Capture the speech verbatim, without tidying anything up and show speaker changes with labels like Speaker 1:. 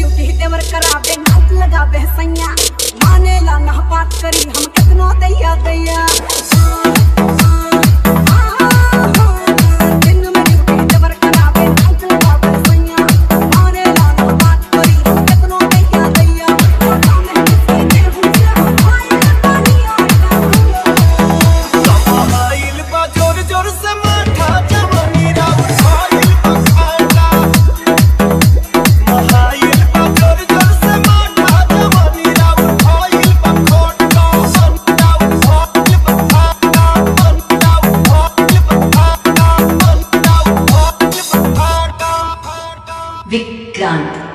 Speaker 1: Duty देवर करावे नाच लगावे सैया माने ला ना बात करी हम कितनो दैया दैया
Speaker 2: विक्रांत।